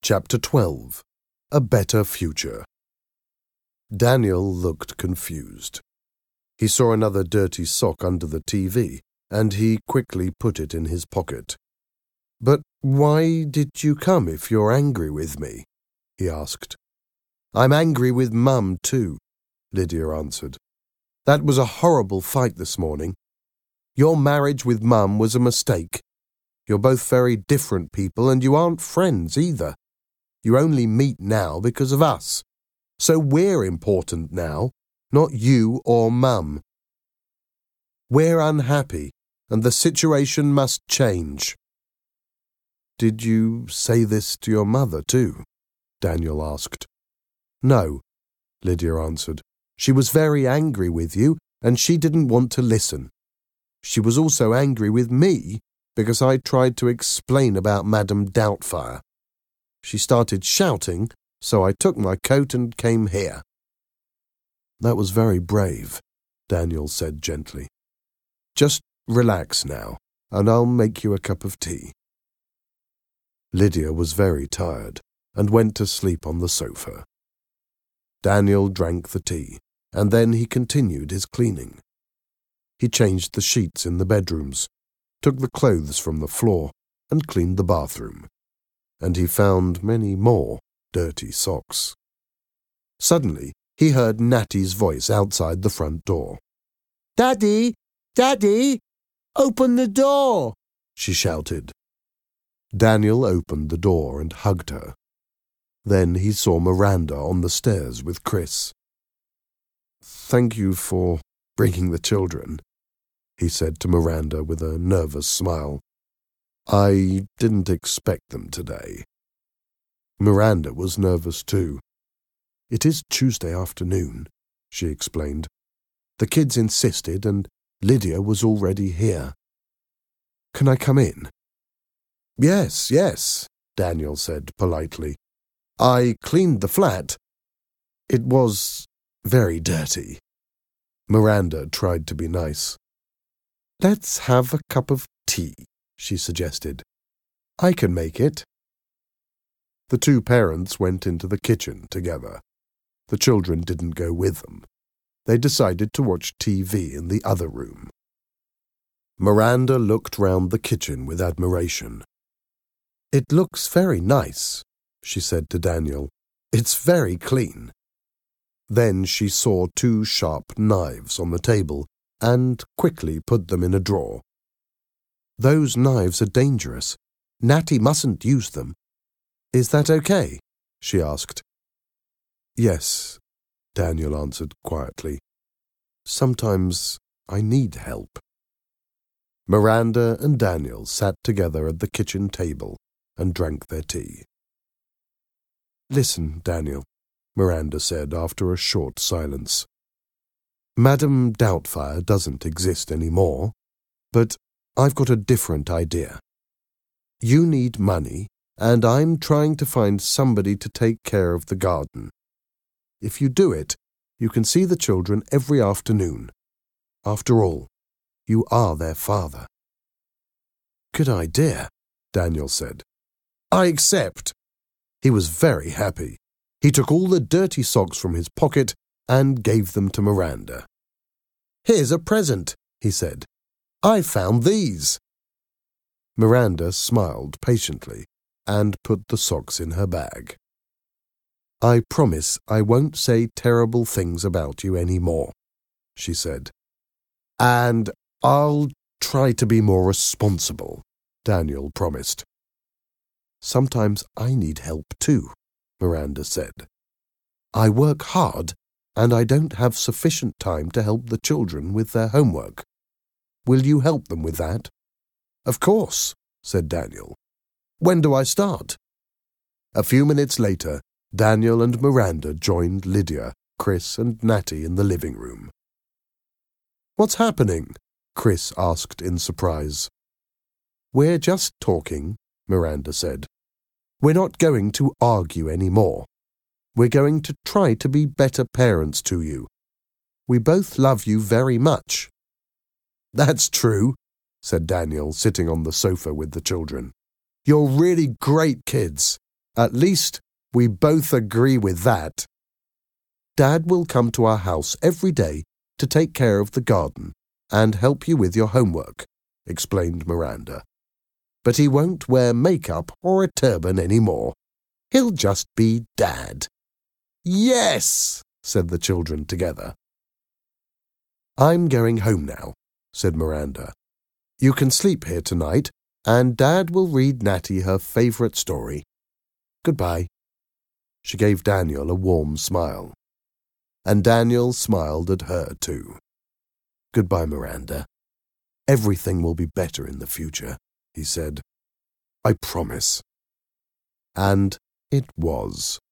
Chapter 12. A Better Future. Daniel looked confused. He saw another dirty sock under the TV, and he quickly put it in his pocket. "But why did you come if you're angry with me?" he asked. "I'm angry with Mum, too," Lydia answered. "That was a horrible fight this morning. Your marriage with Mum was a mistake. You're both very different people, and you aren't friends either. You only meet now because of us. So we're important now, not you or Mum. We're unhappy, and the situation must change." "Did you say this to your mother too?" Daniel asked. "No," Lydia answered. "She was very angry with you, and she didn't want to listen. She was also angry with me because I tried to explain about Madame Doubtfire. She started shouting, so I took my coat and came here." "That was very brave," Daniel said gently. "Just relax now, and I'll make you a cup of tea." Lydia was very tired and went to sleep on the sofa. Daniel drank the tea, and then he continued his cleaning. He changed the sheets in the bedrooms, took the clothes from the floor, and cleaned the bathroom. And he found many more dirty socks. Suddenly, he heard Natty's voice outside the front door. "Daddy! Daddy! Open the door!" she shouted. Daniel opened the door and hugged her. Then he saw Miranda on the stairs with Chris. "Thank you for bringing the children," he said to Miranda with a nervous smile. "I didn't expect them today." Miranda was nervous too. "It is Tuesday afternoon," she explained. "The kids insisted, and Lydia was already here. Can I come in?" Yes, Daniel said politely. "I cleaned the flat. It was very dirty." Miranda tried to be nice. "Let's have a cup of tea," she suggested. "I can make it." The two parents went into the kitchen together. The children didn't go with them. They decided to watch TV in the other room. Miranda looked round the kitchen with admiration. "It looks very nice," she said to Daniel. "It's very clean." Then she saw two sharp knives on the table and quickly put them in a drawer. "Those knives are dangerous. Natty mustn't use them. Is that okay?" she asked. "Yes," Daniel answered quietly. "Sometimes I need help." Miranda and Daniel sat together at the kitchen table and drank their tea. "Listen, Daniel," Miranda said after a short silence. "Madame Doubtfire doesn't exist anymore, but I've got a different idea. You need money, and I'm trying to find somebody to take care of the garden. If you do it, you can see the children every afternoon. After all, you are their father." "Good idea," Daniel said. "I accept." He was very happy. He took all the dirty socks from his pocket and gave them to Miranda. "Here's a present," he said. "I found these." Miranda smiled patiently and put the socks in her bag. "I promise I won't say terrible things about you anymore," she said. "And I'll try to be more responsible," Daniel promised. "Sometimes I need help too," Miranda said. "I work hard, and I don't have sufficient time to help the children with their homework. Will you help them with that?" "Of course," said Daniel. "When do I start?" A few minutes later, Daniel and Miranda joined Lydia, Chris, and Natty in the living room. "What's happening?" Chris asked in surprise. "We're just talking," Miranda said. "We're not going to argue anymore. We're going to try to be better parents to you. We both love you very much." "That's true," said Daniel, sitting on the sofa with the children. "You're really great kids. At least we both agree with that. Dad will come to our house every day to take care of the garden and help you with your homework, explained Miranda. But he won't wear makeup or a turban anymore. He'll just be Dad. Yes, said the children together. I'm going home now, said Miranda. You can sleep here tonight, and Dad will read Natty her favourite story. Goodbye. She gave Daniel a warm smile. And Daniel smiled at her too. Goodbye, Miranda. Everything will be better in the future, he said. I promise. And it was.